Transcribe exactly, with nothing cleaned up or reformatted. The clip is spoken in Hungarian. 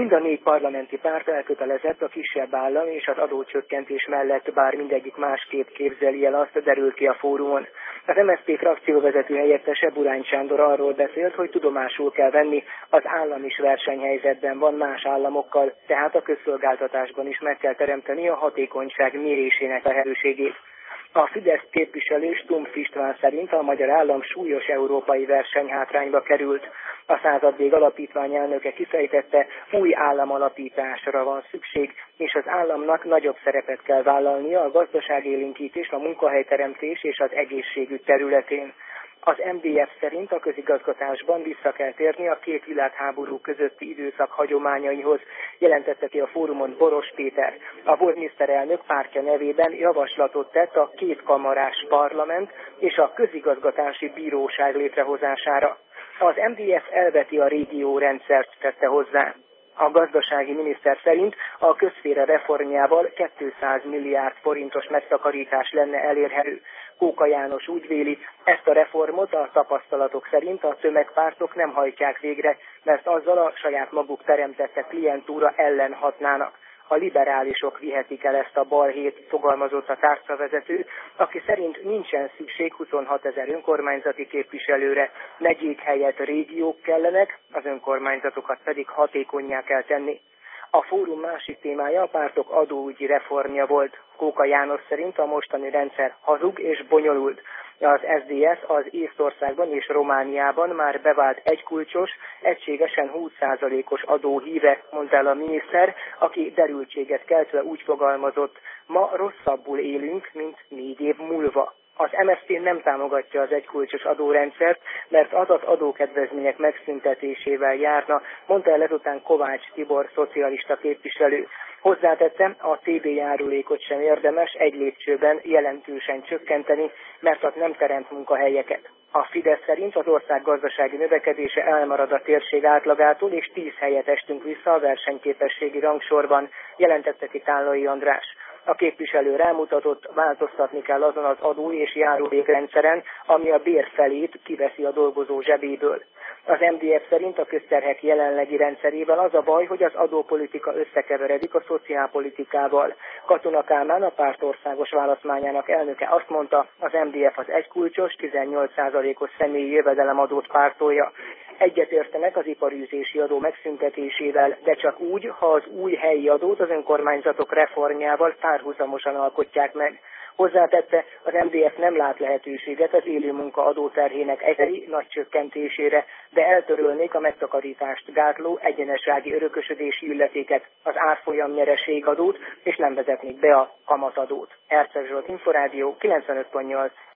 Mind a négy parlamenti párt elkötelezett a kisebb állam és az adócsökkentés mellett, bár mindegyik másképp képzeli el, azt derül ki a fórumon. Az em es zé pé frakcióvezető helyettese Burány Sándor arról beszélt, hogy tudomásul kell venni, az állam is versenyhelyzetben van más államokkal, tehát a közszolgáltatásban is meg kell teremteni a hatékonyság mérésének lehetőségét. A Fidesz képviselő Stumpf István szerint a magyar állam súlyos európai versenyhátrányba került. A Századvég Alapítvány elnöke kifejtette, új államalapításra van szükség, és az államnak nagyobb szerepet kell vállalnia a gazdaságélénkítés, a munkahelyteremtés és az egészségügy területén. Az em dé ef szerint a közigazgatásban vissza kell térni a két világháború közötti időszak hagyományaihoz, jelentette ki a fórumon Boros Péter. A volt miniszterelnök pártja nevében javaslatot tett a kétkamarás parlament és a közigazgatási bíróság létrehozására. Az em dé ef elveti a régiórendszert, tette hozzá. A gazdasági miniszter szerint a közszféra reformjával kétszáz milliárd forintos megtakarítás lenne elérhető. Kóka János úgy véli, ezt a reformot a tapasztalatok szerint a tömegpártok nem hajtják végre, mert azzal a saját maguk teremtette klientúra ellen hatnának. A liberálisok vihetik el ezt a balhét, fogalmazott a tárcavezető, aki szerint nincsen szükség huszonhat ezer önkormányzati képviselőre, megyék helyett régiók kellenek, az önkormányzatokat pedig hatékonnyá kell tenni. A fórum másik témája a pártok adóügyi reformja volt. Kóka János szerint a mostani rendszer hazug és bonyolult. Az es zé dé es az Észtországban és Romániában már bevált egykulcsos, egységesen húsz százalékos adó híve, mondta el a miniszter, aki derültséget keltve úgy fogalmazott, ma rosszabbul élünk, mint négy év múlva. Az em es zé pé nem támogatja az egykulcsos adórendszert, mert az az adókedvezmények megszüntetésével járna, mondta el ezután Kovács Tibor szocialista képviselő. Hozzátette, a té bé járulékot sem érdemes egy lépcsőben jelentősen csökkenteni, mert az nem teremt munkahelyeket. A Fidesz szerint az ország gazdasági növekedése elmarad a térség átlagától, és tíz helyet estünk vissza a versenyképességi rangsorban, jelentette ki Tállai András. A képviselő rámutatott, változtatni kell azon az adó- és járulékrendszeren, ami a bér felét kiveszi a dolgozó zsebéből. Az em dé ef szerint a közterhek jelenlegi rendszerével az a baj, hogy az adópolitika összekeveredik a szociálpolitikával. Katona Kálmán, a párt országos választmányának elnöke azt mondta, az em dé ef az egykulcsos, tizennyolc százalékos személyi jövedelemadót pártolja. Egyetértenek az iparűzési adó megszüntetésével, de csak úgy, ha az új helyi adót az önkormányzatok reformjával párhuzamosan alkotják meg. Hozzátette, az em dé ef nem lát lehetőséget az élőmunka adóterhének egyedi nagy csökkentésére, de eltörölnék a megtakarítást gátló egyenessági örökösödési illetéket, az árfolyam nyereségadót, és nem vezetnék be a kamatadót. Herceg Zsolt, Inforádió, kilencvenöt pont nyolc.